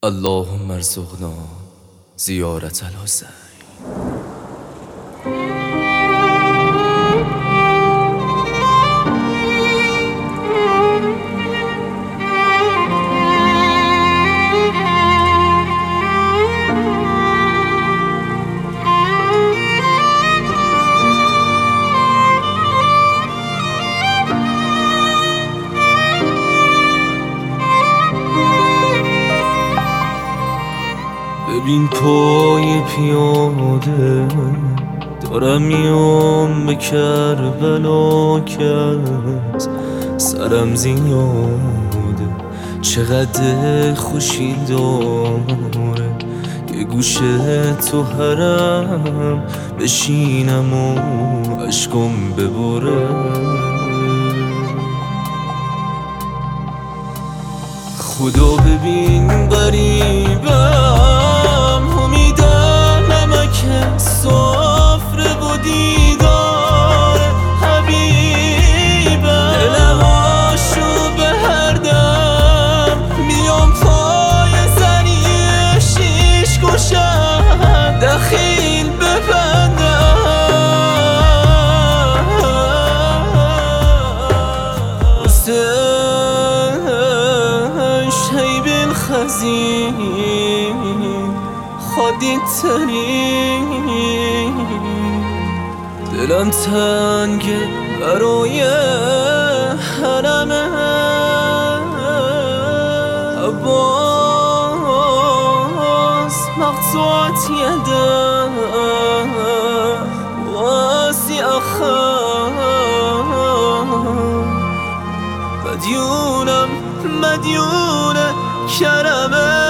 اللهم ارزقنا زیارت الحسین. ببین پای پیاده دارم میام به کربلا که از سرم زیاده، چقدر خوشی داره که گوشه تو حرم بشینم و عشقم ببره. خدا ببین غریبم، امیدم نمک سفره و دیدار حبیبم، دلهاشو به هر دم میام پای زنی شیش گوشم دخیل ببندم. خزین خودی ترین دلم تنگه برای حرمه، عباس مقطوعت یدم واسی اخم، مدیون کرمه.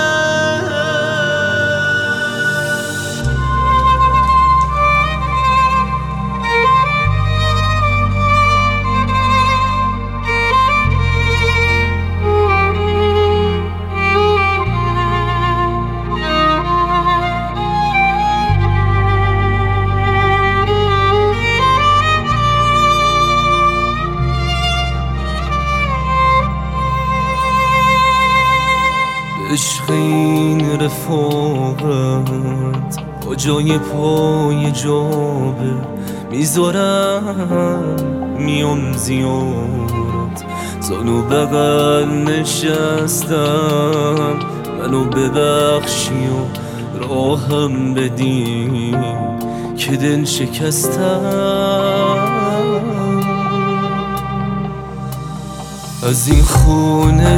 عشق این رفاقت با جای پای جابه میذارم میام زیارت، زانو بغل نشستم منو ببخشی و راهم بدی که دل شکستم. از این خونه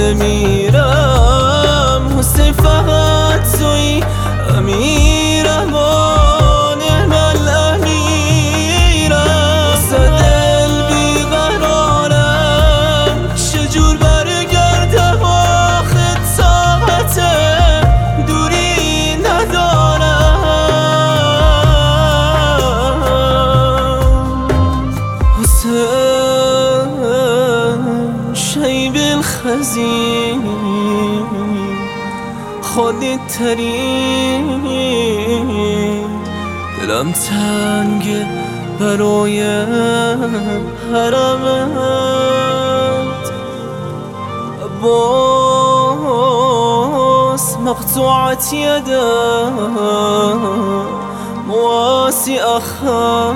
نمیرم حسین، فقط توی امیرم آن من امیرم، دل بیقرارم چجور برگردم آخه طاقت دوری ندارم. حسین شیب الخزین خودی ترین دلم تنگه برای حرمت، عباس مقطوعت یدم واسی اخم،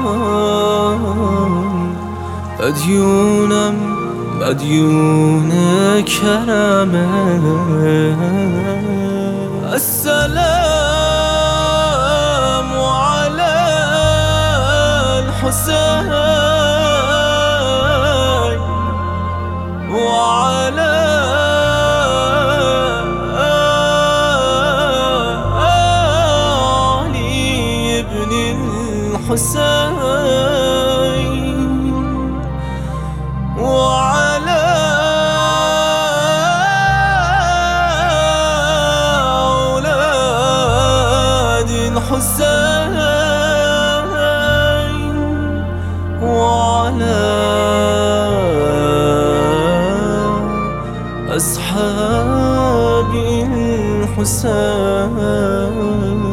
مدیون کرمه. السلام على الحسين وعلى علي بن الحسين وعلى الحسين وعلى أصحاب الحسين.